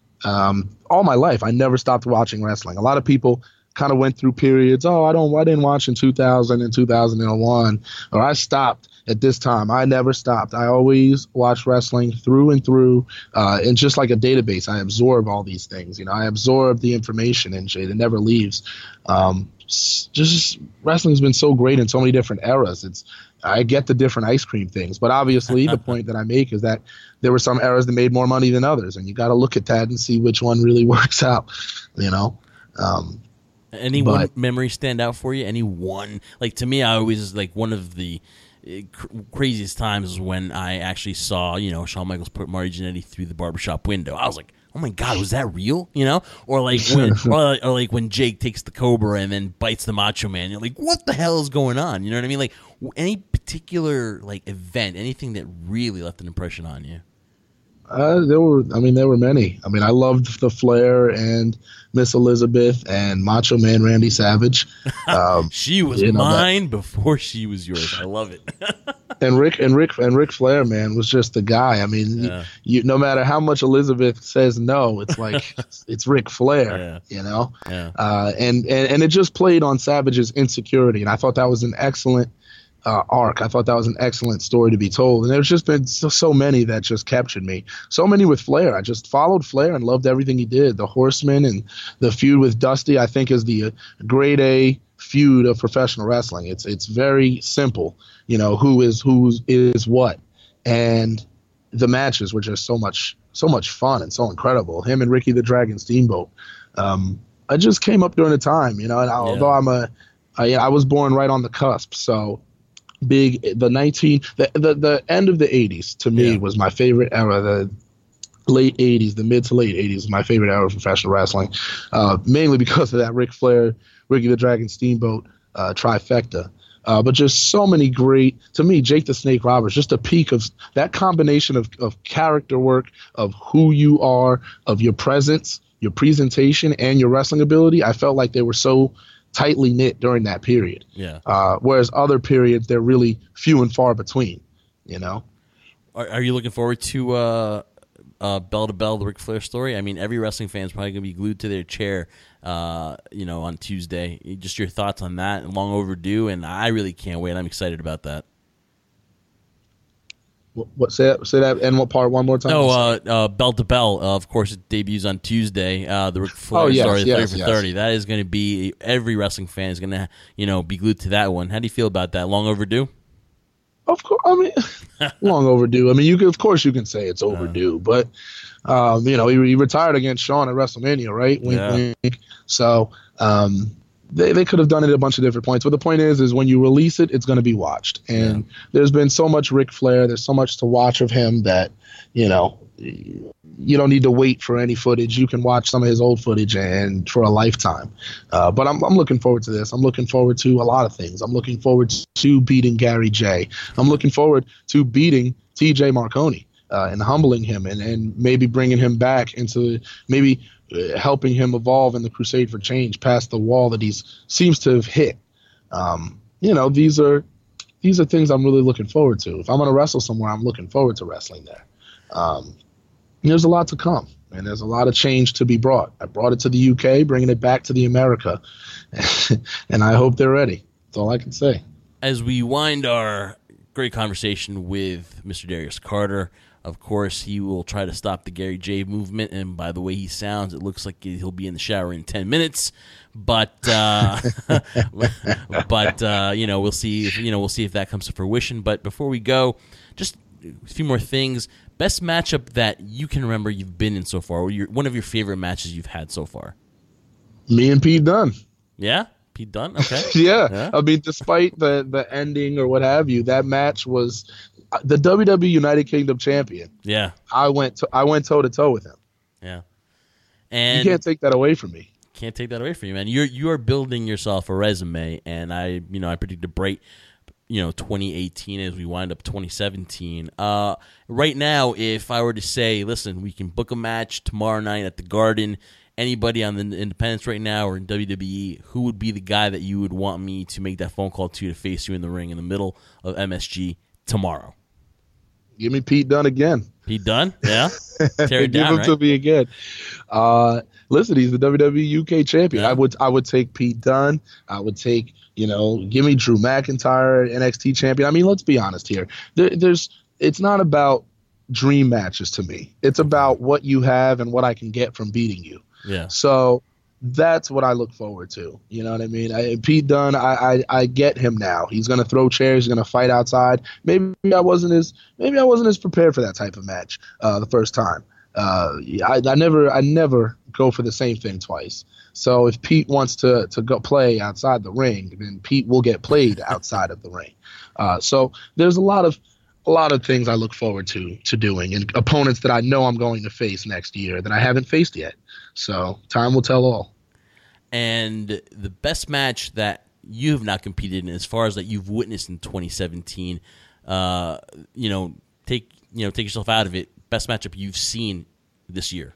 um, all my life. I never stopped watching wrestling. A lot of people kind of went through periods. Oh, I don't, I didn't watch in two thousand and two thousand one, or I stopped at this time. I never stopped. I always watched wrestling through and through, uh, and just like a database, I absorb all these things. You know, I absorb the information, and it never leaves. Um, just wrestling's been so great in so many different eras. It's I get the different ice cream things, but obviously the point that I make is that there were some eras that made more money than others, and you got to look at that and see which one really works out. You know. Um, Any but, one memory stand out for you? Any one? Like, to me, I always, like, one of the cr- craziest times was when I actually saw, you know, Shawn Michaels put Marty Jannetty through the barbershop window. I was like, oh my God, was that real? You know? Or like when, or, or like when Jake takes the Cobra and then bites the Macho Man. You're like, what the hell is going on? You know what I mean? Like, any particular, like, event, anything that really left an impression on you? Uh, there were, I mean, there were many. I mean, I loved the Flair and Miss Elizabeth and Macho Man Randy Savage. Um, she was you know, mine that, before she was yours. I love it. and Rick and Rick and Ric Flair, man, was just the guy. I mean, yeah. you, you, no matter how much Elizabeth says no, it's like it's, it's Ric Flair, yeah. you know. Yeah. Uh, and, and and it just played on Savage's insecurity, and I thought that was an excellent. Uh, arc. I thought that was an excellent story to be told. And there's just been so, so many that just captured me. So many with Flair. I just followed Flair and loved everything he did. The Horseman and the feud with Dusty, I think, is the uh, grade A feud of professional wrestling. It's it's very simple. You know, who is who is what. And the matches were just so much so much fun and so incredible. Him and Ricky the Dragon Steamboat. Um, I just came up during a time, you know, and I, yeah. although I'm a I, I was born right on the cusp, so big the nineteen the, the the end of the eighties to me yeah. was my favorite era. The late eighties, the mid to late eighties was my favorite era of professional wrestling, uh, mainly because of that Ric Flair, Ricky the Dragon Steamboat uh, trifecta. Uh, but just so many great, to me, Jake the Snake Roberts, just a peak of that combination of, of character work, of who you are, of your presence, your presentation, and your wrestling ability. I felt like they were so tightly knit during that period. Yeah. Uh, whereas other periods, they're really few and far between, you know? Are, are you looking forward to uh, uh, Bell to Bell, the Ric Flair story? I mean, every wrestling fan is probably going to be glued to their chair, uh, you know, on Tuesday. Just your thoughts on that. Long overdue, and I really can't wait. I'm excited about that. What, what say that? Say that and what part one more time? No, uh, uh, Bell to Bell. Uh, of course, it debuts on Tuesday. Uh, the Ric Flair oh, yes, story, yes, thirty for yes. thirty. That is going to be every wrestling fan is going to, you know, be glued to that one. How do you feel about that? Long overdue? Of course, I mean, long overdue. I mean, you can, of course, you can say it's overdue, uh, but um, you know, he, he retired against Shawn at WrestleMania, right? Wink, yeah. wink. So um, they they could have done it at a bunch of different points. But the point is, is when you release it, it's going to be watched. And yeah. there's been so much Ric Flair, there's so much to watch of him that you know. You don't need to wait for any footage. You can watch some of his old footage and for a lifetime. Uh, but I'm, I'm looking forward to this. I'm looking forward to a lot of things. I'm looking forward to beating Gary Jay. I'm looking forward to beating T J Marconi uh, and humbling him and, and maybe bringing him back into maybe uh, helping him evolve in the crusade for change past the wall that he seems to have hit. Um, you know, these are these are things I'm really looking forward to. If I'm going to wrestle somewhere, I'm looking forward to wrestling there. Um, There's a lot to come, and there's a lot of change to be brought. I brought it to the U K, bringing it back to the America, and I hope they're ready. That's all I can say. As we wind our great conversation with Mister Darius Carter, of course, he will try to stop the Gary Jay movement, and by the way he sounds, it looks like he'll be in the shower in ten minutes. But, uh, but uh, you know, we'll see. If, you know, we'll see if that comes to fruition. But before we go, just a few more things. Best matchup that you can remember you've been in so far, or your, one of your favorite matches you've had so far? Me and Pete Dunne. Yeah? Pete Dunne? Okay. yeah. yeah. I mean, despite the, the ending or what have you, that match was the W W E United Kingdom champion. Yeah. I went to, I went toe-to-toe with him. Yeah. And you can't take that away from me. Can't take that away from you, man. You're you are building yourself a resume, and I, you know, I predict a break. You know, twenty eighteen as we wind up twenty seventeen. Uh, right now, if I were to say, listen, we can book a match tomorrow night at the Garden, anybody on the Independents right now or in W W E, who would be the guy that you would want me to make that phone call to to face you in the ring in the middle of M S G tomorrow? Give me Pete Dunne again. Pete Dunne? Yeah? Tear it Give down, him right? to me again. Uh, listen, he's the W W E U K champion. Yeah. I would I would take Pete Dunne. I would take, you know, give me Drew McIntyre, N X T champion. I mean, let's be honest here. There, there's it's not about dream matches to me. It's about what you have and what I can get from beating you. Yeah. So that's what I look forward to. You know what I mean? I, Pete Dunne, I, I I get him now. He's gonna throw chairs. He's gonna fight outside. Maybe I wasn't as maybe I wasn't as prepared for that type of match uh, the first time. Uh, I, I never I never go for the same thing twice. So if Pete wants to to go play outside the ring, then Pete will get played outside of the ring. Uh, so there's a lot of a lot of things I look forward to to doing, and opponents that I know I'm going to face next year that I haven't faced yet. So time will tell all. And the best match that you have not competed in, as far as that you've witnessed in twenty seventeen, uh, you know, take you know take yourself out of it. Best matchup you've seen this year.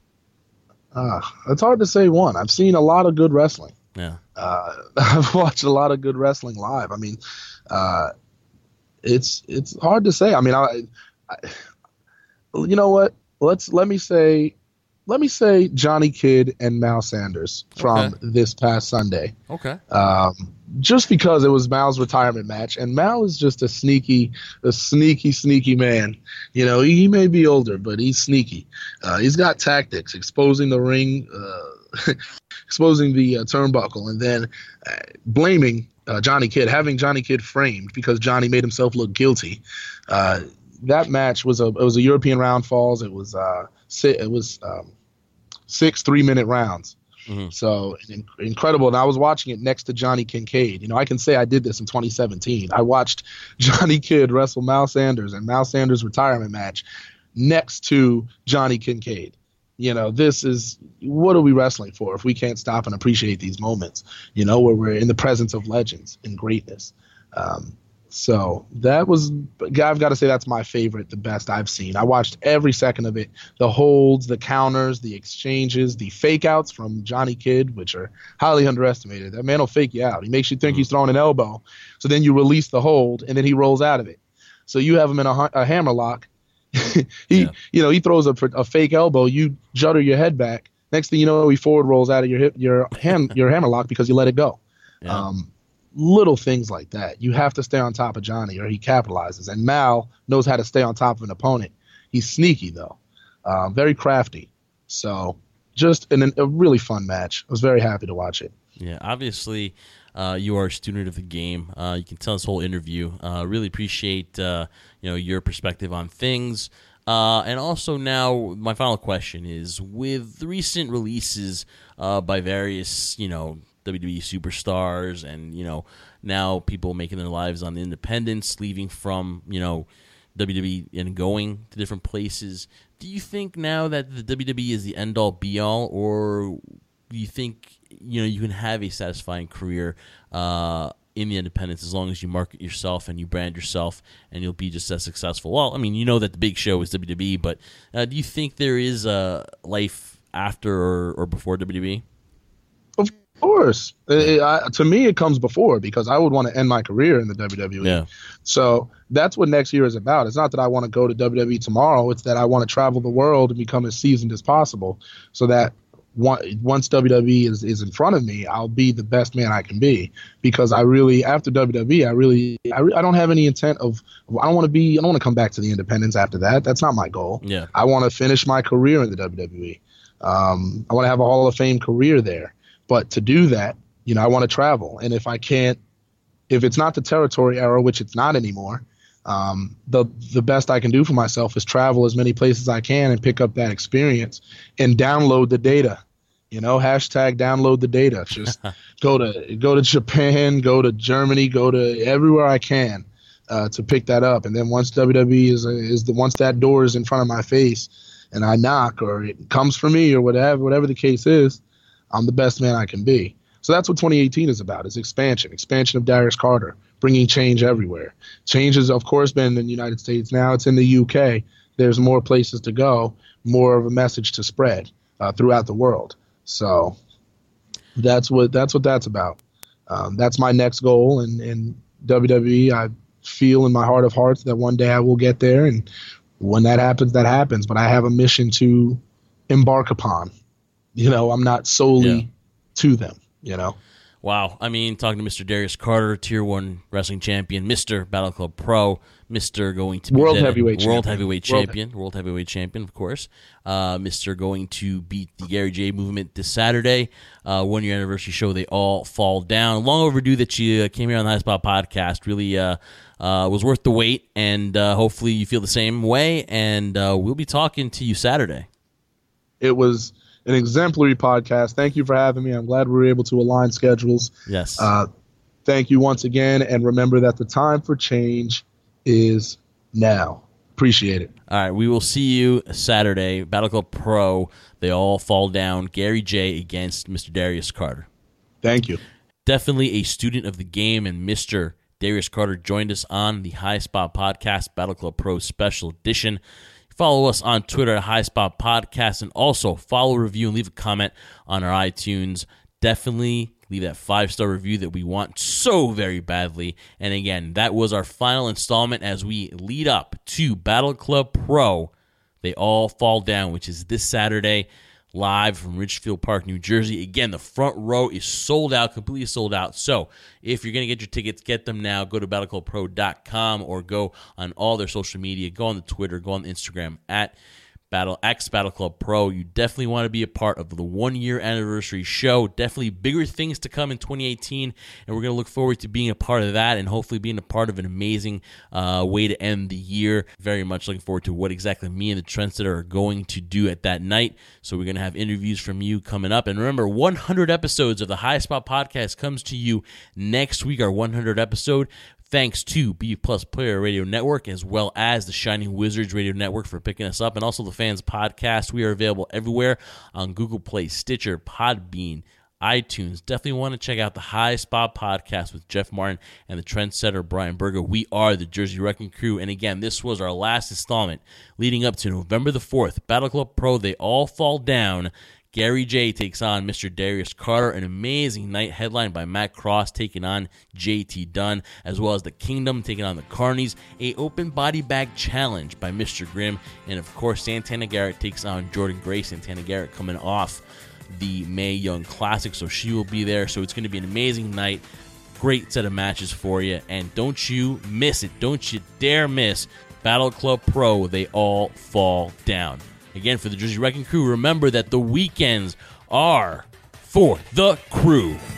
Uh, it's hard to say one. I've seen a lot of good wrestling. Yeah. Uh, I've watched a lot of good wrestling live. I mean, uh, it's it's hard to say. I mean, I, I, you know what? Let's let me say, let me say Johnny Kidd and Mal Sanders from okay. this past Sunday. Okay. Um, just because it was Mal's retirement match, and Mal is just a sneaky, a sneaky, sneaky man. You know, he, he may be older, but he's sneaky. Uh, he's got tactics, exposing the ring, uh, exposing the uh, turnbuckle, and then uh, blaming uh, Johnny Kidd, having Johnny Kidd framed because Johnny made himself look guilty. Uh, that match was a it was a European round falls. It was uh it was um, six three minute rounds. Mm-hmm. So in, incredible. And I was watching it next to Johnny Kincaid. You know, I can say I did this in twenty seventeen. I watched Johnny Kidd wrestle Mal Sanders and Mal Sanders' retirement match next to Johnny Kincaid. You know, this is, what are we wrestling for if we can't stop and appreciate these moments, you know, where we're in the presence of legends and greatness. Um, so that was, I've got to say that's my favorite, the best I've seen. I watched every second of it, the holds, the counters, the exchanges, the fake outs from Johnny Kidd, which are highly underestimated. That man will fake you out. He makes you think mm-hmm. he's throwing an elbow. So then you release the hold and then he rolls out of it. So you have him in a, a hammer lock. he, yeah. you know, he throws a, a fake elbow. You judder your head back. Next thing you know, he forward rolls out of your hip, your hand, your hammer lock because you let it go. Yeah. Um, little things like that. You have to stay on top of Johnny or he capitalizes. And Mal knows how to stay on top of an opponent. He's sneaky, though. Uh, very crafty. So just an, a really fun match. I was very happy to watch it. Yeah, obviously uh, you are a student of the game. Uh, you can tell this whole interview. Uh, really appreciate uh, you know your perspective on things. Uh, and also now my final question is, with the recent releases uh, by various, you know, W W E superstars and, you know, now people making their lives on the independents, leaving from, you know, W W E and going to different places. Do you think now that the W W E is the end-all, be-all, or do you think, you know, you can have a satisfying career uh, in the independents as long as you market yourself and you brand yourself and you'll be just as successful? Well, I mean, you know that the big show is W W E, but uh, do you think there is a life after or, or before W W E? Of course. It, I, to me, it comes before because I would want to end my career in the W W E. Yeah. So that's what next year is about. It's not that I want to go to W W E tomorrow. It's that I want to travel the world and become as seasoned as possible so that once W W E is, is in front of me, I'll be the best man I can be because I really, after W W E, I really, I, re- I don't have any intent of, I don't want to be, I don't want to come back to the independents after that. That's not my goal. Yeah. I want to finish my career in the W W E. Um, I want to have a Hall of Fame career there. But to do that, you know, I want to travel. And if I can't, if it's not the territory era, which it's not anymore, um, the the best I can do for myself is travel as many places as I can and pick up that experience and download the data. You know, hashtag download the data. Just go to go to Japan, go to Germany, go to everywhere I can uh, to pick that up. And then once W W E is is the once that door is in front of my face and I knock or it comes for me or whatever whatever the case is, I'm the best man I can be. So that's what twenty eighteen is about, is expansion, expansion of Darius Carter, bringing change everywhere. Change has, of course, been in the United States. Now it's in the U K. There's more places to go, more of a message to spread uh, throughout the world. So that's what that's what that's about. Um, that's my next goal. And, and W W E, I feel in my heart of hearts that one day I will get there. And when that happens, that happens. But I have a mission to embark upon. You know, I'm not solely yeah. to them, you know. Wow. I mean, talking to Mister Darius Carter, Tier one Wrestling Champion, Mister Battle Club Pro, Mister going to be World Heavyweight World Champion. Heavyweight Champion, World, World Heavyweight Champion, of course. Uh, Mister going to beat the Gary J movement this Saturday. Uh, one-year anniversary show, They All Fall Down. Long overdue that you uh, came here on the High Spot Podcast. Really uh, uh, was worth the wait, and uh, hopefully you feel the same way, and uh, we'll be talking to you Saturday. It was an exemplary podcast. Thank you for having me. I'm glad we were able to align schedules. Yes. Uh, thank you once again, and remember that the time for change is now. Appreciate it. All right, we will see you Saturday. Battle Club Pro, They All Fall Down. Gary J against Mister Darius Carter. Thank you. Definitely a student of the game, and Mister Darius Carter joined us on the High Spot Podcast, Battle Club Pro Special Edition. Follow us on Twitter at High Spot Podcast, and also follow, review, and leave a comment on our iTunes. Definitely leave that five-star review that we want so very badly. And again, that was our final installment as we lead up to Battle Club Pro, They All Fall Down, which is this Saturday, live from Ridgefield Park, New Jersey. Again, the front row is sold out, completely sold out. So if you're going to get your tickets, get them now. Go to battle club pro dot com or go on all their social media. Go on the Twitter, go on the Instagram at Battle X Battle Club Pro. You definitely want to be a part of the one-year anniversary show. Definitely bigger things to come in twenty eighteen, and we're going to look forward to being a part of that and hopefully being a part of an amazing uh, way to end the year. Very much looking forward to what exactly me and the Trendsetter are going to do at that night. So we're going to have interviews from you coming up. And remember, one hundred episodes of the High Spot Podcast comes to you next week, our one hundredth episode. Thanks to B Plus Player Radio Network, as well as the Shining Wizards Radio Network for picking us up, and also the Fans Podcast. We are available everywhere on Google Play, Stitcher, Podbean, iTunes. Definitely want to check out the High Spot Podcast with Jeff Martin and the trendsetter Brian Berger. We are the Jersey Wrecking Crew. And again, this was our last installment leading up to November the fourth. Battle Club Pro, They All Fall Down. Gary J takes on Mister Darius Carter. An amazing night headlined by Matt Cross taking on J T Dunn, as well as the Kingdom taking on the Carnies. A open body bag challenge by Mister Grimm. And of course, Santana Garrett takes on Jordan Gray. Santana Garrett coming off the Mae Young Classic, so she will be there. So it's going to be an amazing night. Great set of matches for you. And don't you miss it. Don't you dare miss Battle Club Pro, They All Fall Down. Again, for the Jersey Wrecking Crew, remember that the weekends are for the crew.